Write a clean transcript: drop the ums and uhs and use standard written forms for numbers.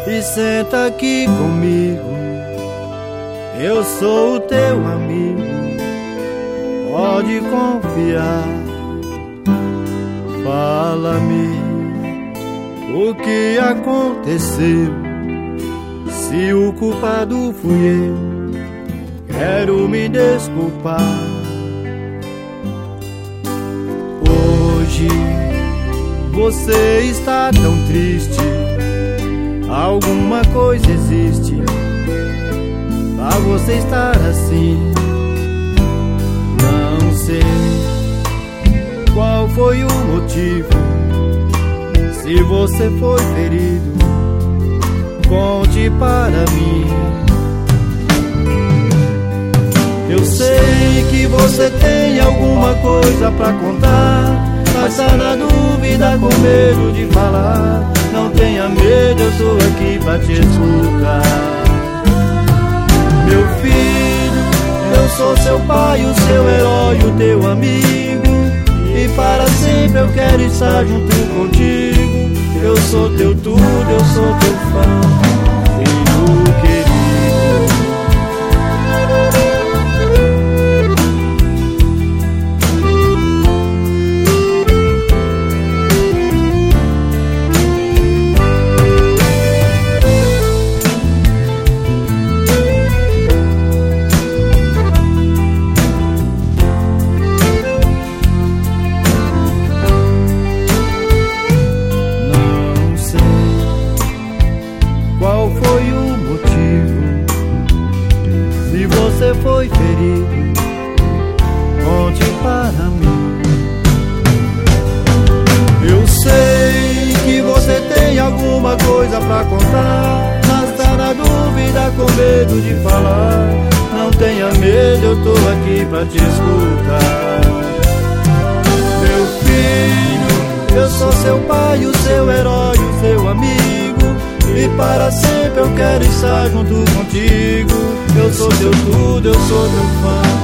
e senta aqui comigo. Eu sou o teu amigo, pode confiar. Fala-me o que aconteceu. Se o culpado fui eu, quero me desculpar. Hoje você está tão triste, alguma coisa existe pra você estar assim. Não sei qual foi o motivo. Se você foi ferido, conte para mim. Eu sei que você tem alguma coisa pra contar, mas tá na dúvida, com medo de falar. Não tenha medo, eu tô aqui pra te escutar. Meu filho, eu sou seu pai, o seu herói, o teu amigo, e para sempre eu quero estar junto contigo. Eu sou teu tudo, eu sou teu fã, filho querido. Você foi ferido, conte para mim. Eu sei que você tem alguma coisa pra contar, mas tá na dúvida, com medo de falar. Não tenha medo, eu tô aqui pra te escutar. Meu filho, eu sou seu pai, o seu herói, o seu amigo, e para sempre eu quero estar junto contigo. Eu sou teu tudo, eu sou teu fã.